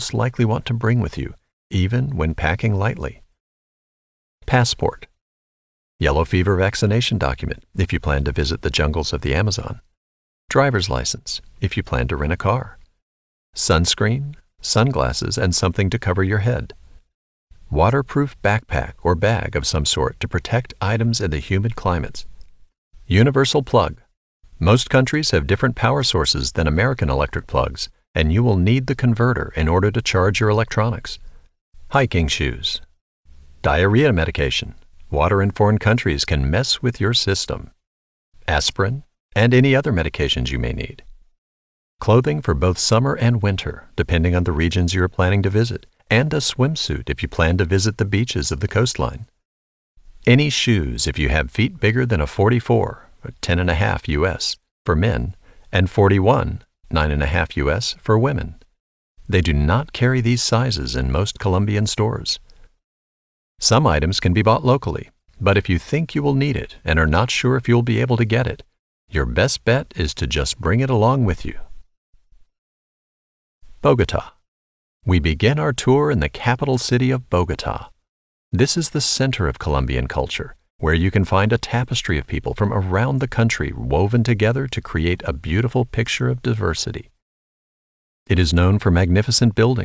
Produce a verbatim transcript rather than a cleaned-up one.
most likely want to bring with you, even when packing lightly. Passport. Yellow fever vaccination document if you plan to visit the jungles of the Amazon. Driver's license if you plan to rent a car. Sunscreen, sunglasses, and something to cover your head. Waterproof backpack or bag of some sort to protect items in the humid climates. Universal plug. Most countries have different power sources than American electric plugs, and you will need the converter in order to charge your electronics. Hiking shoes. Diarrhea medication. Water in foreign countries can mess with your system. Aspirin, and any other medications you may need. Clothing for both summer and winter, depending on the regions you are planning to visit, and a swimsuit if you plan to visit the beaches of the coastline. Any shoes if you have feet bigger than a forty-four, or ten and a half U S, for men, and forty-one, nine and a half U S for women. They do not carry these sizes in most Colombian stores. Some items can be bought locally, but if you think you will need it and are not sure if you'll be able to get it, your best bet is to just bring it along with you. Bogota. We begin our tour in the capital city of Bogota. This is the center of Colombian culture, where you can find a tapestry of people from around the country woven together to create a beautiful picture of diversity. It is known for magnificent buildings